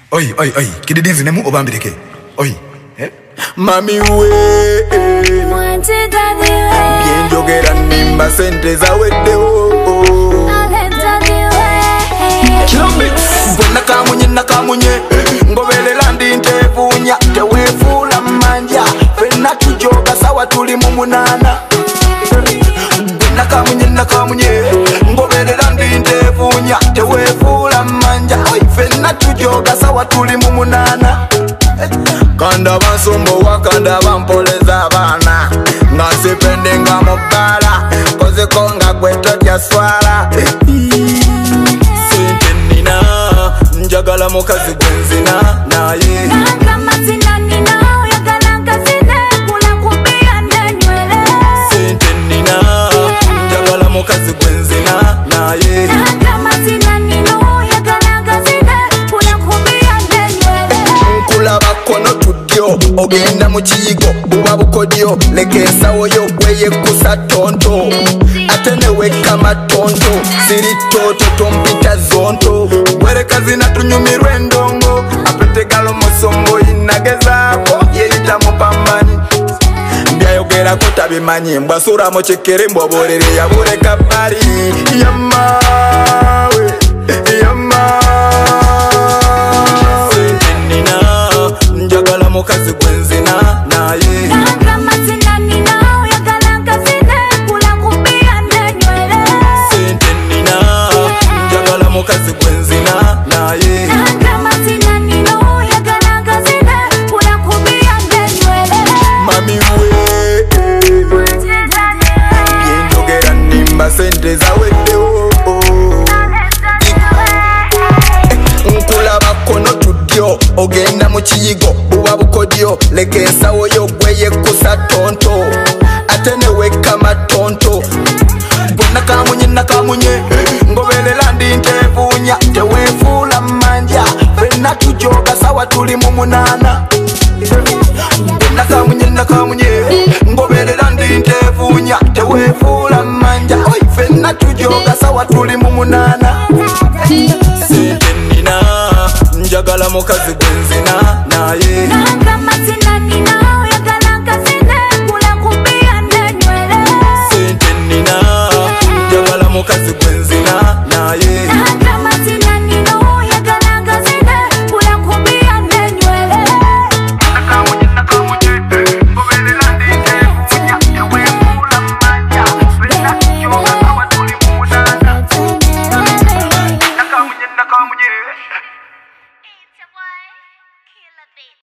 Oi, oi, oi. Kididinzi nemu obambirike. Oi. Mami we Mwanti dadi we Yenjogera nimba sente za wede wo Aleta di we Kilomix Bwena kamunye Ngobele landi ntevunya Tewefula manja Fena tujoga sawa tuli mumunana Bwena kamunye Ngobele landi ntevunya Tewefula manja Fena tujoga sawa tuli mumunana Kanda bansumbo wakanda bampoleza abana Nga sipende nga mubala Koze konga kweto tya swala Sente nina Njagala mukazi gwenzina naye Nanga mazina nina Oyagala nkazine Kula kubia ndenywele Sente nina Njagala mukazi gwenzina naye Nanga mazina nina Oyagala nkazine Kula kubia ndenywele Nkula bakono tudyo Ogenda mu kiyigo buba bukodyo Leka ensawo yo gweye kusa tonto Ate neweka matonto Siri toto tompita zonto Wereka zina tunyumirwe endongo Apetegalo musombo inagezako Yeyita mupambani Byayogera kutabimanyi Mbwasura mochekere mbwaborere Yabureka bari Yamawe Njagala mukazi gwenzina naye Nanga mazina nina Oyagala nkazine Kula kubia ndenywele Sente nina Njagala mukazi gwenzina naye Nanga mazina nina Oyagala nkazine Kula kubia ndenywele Mami we Mwanti dadi we Yenjogera nimba sente za wede wo Aleta di we Nkula bakono tudyo Ogenda mu kiyigo buba bukodyo Leka ensawo yo gweye kusa tonto Ate neweka matonto Bwena kamunye Ngobele landi ntevunya Tewefula manja Fena tujoga sawa tuli mumunana Bwena kamunye Ngobele landi ntevunya Tewefula manja Fena tujoga sawa tuli mumunana Sente nina Njagala mukazi gwenzina naye Nanga mazina nina Oyagala nkazine Kula kubia ndenywele Sente nina Njagala mukazi gwenzina naye Nanga mazina nina Oyagala nkazine Kula kubia ndenywele It's a boy, killer beat.